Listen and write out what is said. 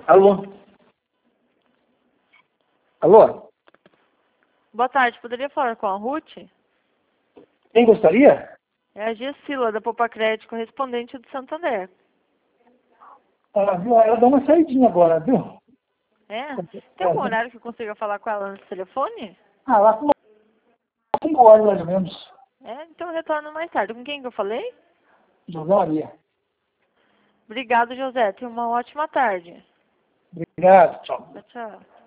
Alô? Alô? Boa tarde, poderia falar com a Ruth? Quem gostaria? É a Gessila, da Poupa Crédito, correspondente do Santander. Viu? Ela dá uma saidinha agora, viu? É? Tem algum horário que eu consiga falar com ela no telefone? Lá com 5 horas, mais ou menos. É, então eu retorno mais tarde. Com quem que eu falei? José Maria. Obrigado, José. Tenha uma ótima tarde. Obrigado, tchau. Tchau, tchau.